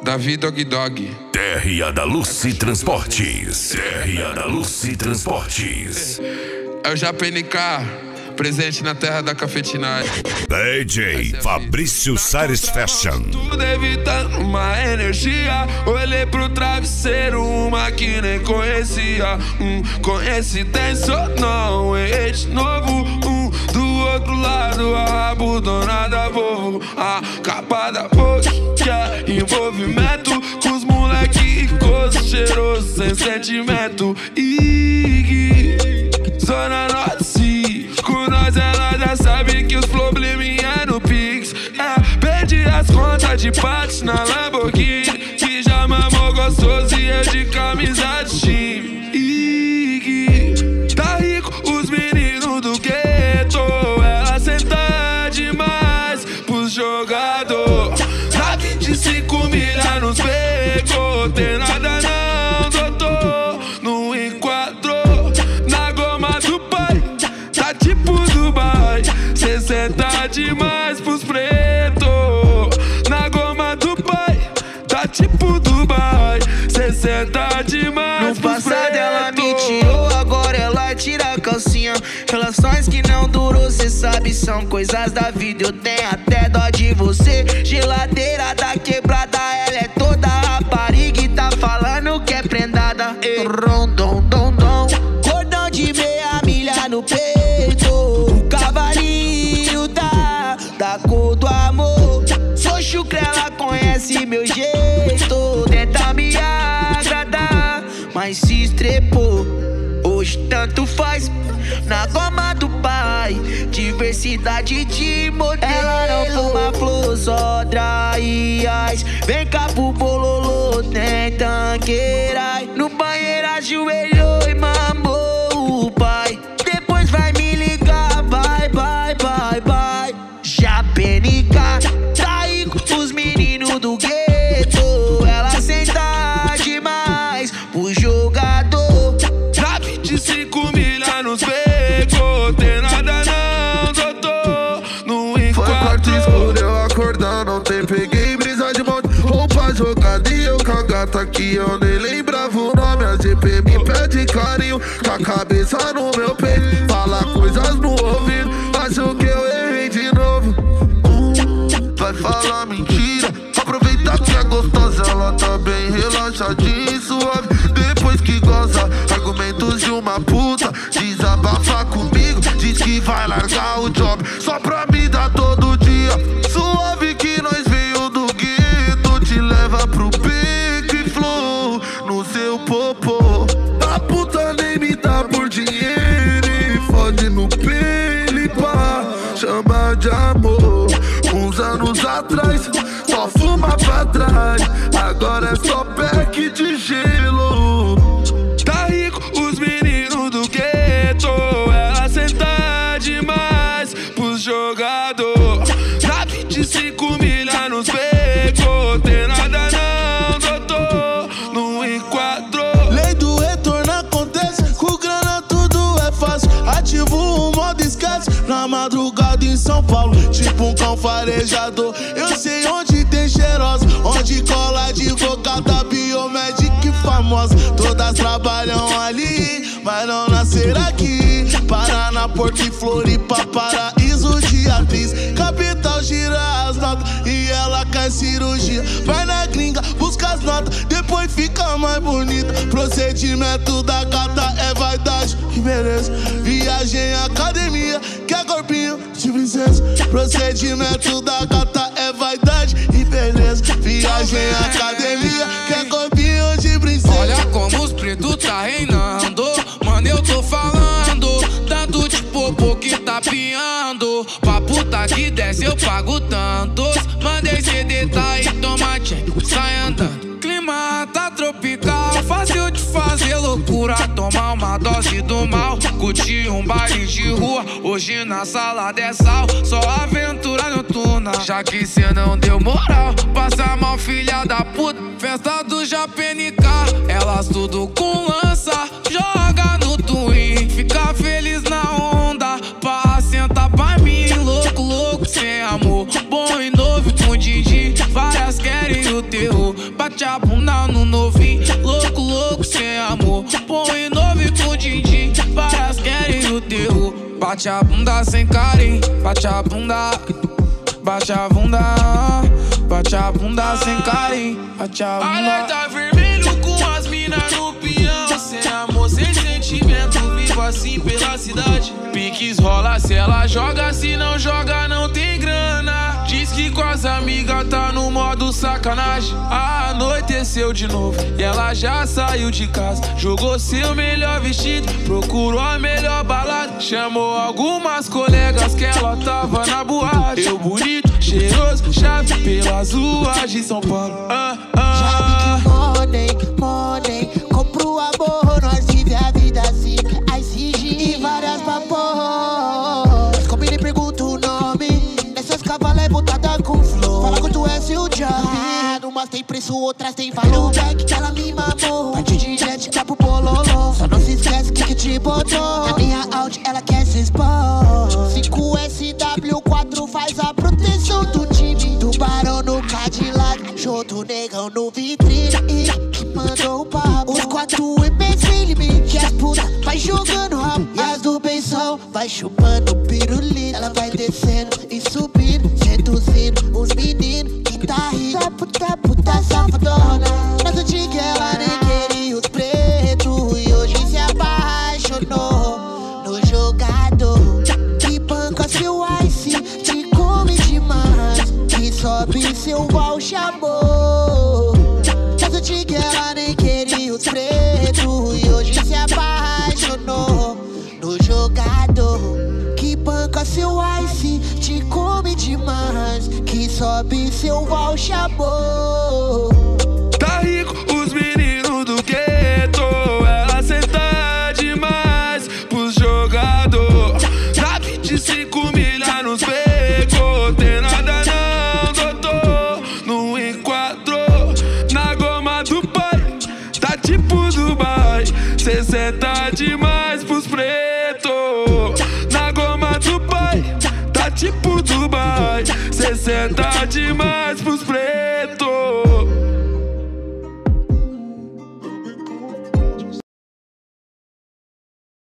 Davi Dog Dog. TRA da Lucy Transportes. TRA da Lucy Transportes. É o JPNK, presente na terra da cafetinagem. DJ Fabrício Sares Fashion. Tudo evitando uma energia. Olhei pro travesseiro, uma que nem conhecia. Coincidência ou não, ex novo. Do outro lado, a rabudona Volvo. A capa da Vogue, envolvimento com os moleque gosto cheiroso, sem sentimento. Zona Norte, com nós ela já sabe que os probleminha no Pix. Perdi as contas de parte na Lamborghini, que já mamou gostoso e eu de camisa de time. Tá rico os meninos do gueto, ela senta demais pros jogador. Na 25 milha nos pegou, tem nada não, doutor, não enquadrou. Na goma do pai, tá tipo Dubai, cê senta demais pros pretos. Na goma do pai, tá tipo Dubai, cê senta demais pros pretos. No passado ela me tirou, agora ela tira a calcinha. Relações que não durou, cê sabe, são coisas da vida. Eu tenho até dó de você. Geladeira da quebrada, ela é toda rapariga e tá falando que é prendada. Cordão de meia milha no peito, o cavalinho da cor do amor. Sou chucre, ela conhece meu jeito, tenta me agradar, mas se estrepou. Hoje tanto faz, na goma do pai, diversidade de modelo. Ela não fuma flor, só draias. Vem cá pro bololô, tem tanqueira. No banheiro ajoelhou e mamou o pai. Depois vai me ligar, vai. JPNK, tá rico os meninos do gueto. Ela senta demais pro jogador. Na 25 milha nos pegou, tem nada não, doutor, não enquadrou. Foi quarto escuro, eu acordando ontem, peguei brisa de monte, roupa jogada e eu com a gata que eu nem lembrava o nome. A GP me pede carinho, com a cabeça no meu peito, fala coisas no ouvido, acho que eu errei de novo. Vai falar mentira, aproveita que é gostosa, ela tá bem relaxadinha e suave. Depois que goza, argumentos de uma puta, desabafa comigo, diz que vai largar o job só pra me dar todo dia. Suave que nós veio do gueto, te leva pro pique flow no seu popô. A puta nem me dá por dinheiro e fode no pele pá, chama de amor. Uns anos atrás, só fuma pra trás, agora é só pack de gelo. Tá rico os meninos do gueto, ela senta demais pros jogador. Na 25 milha nos pegou, tem nada não, doutor, não enquadrou. Lei do retorno acontece, com grana tudo é fácil. Ativo o modo esquece, na madrugada em São Paulo, tipo um cão farejador. Eu sei onde tem cheirosa, onde cola advogada, biomédica e famosa. Todas trabalham ali, mas não nasceram aqui. Paraná, Porto e Floripa, paraíso de atriz. Capital gira as notas e ela quer cirurgia. Vai na gringa, busca as notas, depois fica mais bonita. Procedimento da gata é vaidade e beleza. Viagem em academia, quer corpinho de princesa. Procedimento da gata é vaidade e beleza. Viagem em academia, quer corpinho de princesa. Olha como os pretos tá reinando, mano, eu tô falando. Tanto de popô que tá piando, pra puta que desce eu pago tantos. Mandei CD, tá aí, toma check, sai andando. Clima tá tropical, fácil de fazer loucura. Tomar uma dose do mal, curtir um baile de rua. Hoje na sala de sal, só aventura noturna. Já que cê não deu moral, passa mal filha da puta. Festa do JPNK, elas tudo com lança. Joga no twin, fica feliz na onda. Pra sentar pra mim, louco, sem amor. Bom e novo com Didi, várias querem o terror. Bate a bunda no novinho, louco, louco, sem amor. Põe novo e com din-din, várias querem o terror. Bate a bunda sem carinho, bate a bunda. Bate a bunda, bate a bunda sem carinho, bate a bunda. Alerta vermelho com as minas no peão. Sem amor, sem sentimento, vivo assim pela cidade. Piques rola se ela joga, se não joga não tem grana. Diz que com as amigas tá no modo sacanagem. Anoiteceu de novo e ela já saiu de casa. Jogou seu melhor vestido, procurou a melhor balada. Chamou algumas colegas que ela tava na boate. Eu bonito, cheiroso, chave pelas ruas de São Paulo. Já vi que money, compro amor, nós vive a vida assim. ICG e várias papos. Combina e pergunta o nome. Nessas cavalas é botada com flor. Fala quanto é seu job. Umas tem preço, outras tem valor. O back que ela me mamou. Parte de jet, tá pro bololô. Só não se esquece que te botou. Na minha Audi ela quer se expor. 5SW4 faz a proteção do time. Tubarão no Cadillac, show do negão no vitrine. E que mandou o papo. Os 4 imbecile, que as putas vai jogando rabo. E as do benção vai chupando pirulito. Ela vai descendo e subindo, seduzindo os meninos que tá rindo. Puta safadona. Mas antiga ela nem queria os pretos e hoje se apaixonou no jogador. Que banca seu ice, te come demais, que sobe seu voucher amor. Mas antiga ela nem queria os pretos e hoje se apaixonou no jogador. Que banca seu ice, te come demais, que sobe seu voucher amor. Tá rico os meninos do gueto, ela senta demais pros jogador. Dá 25 milha nos becos, tem nada não, doutor. Não enquadrou na goma do pai, tá tipo Dubai. Cê senta demais pros pretos. Na goma do pai, tá tipo Dubai. Cê senta demais pros pretos.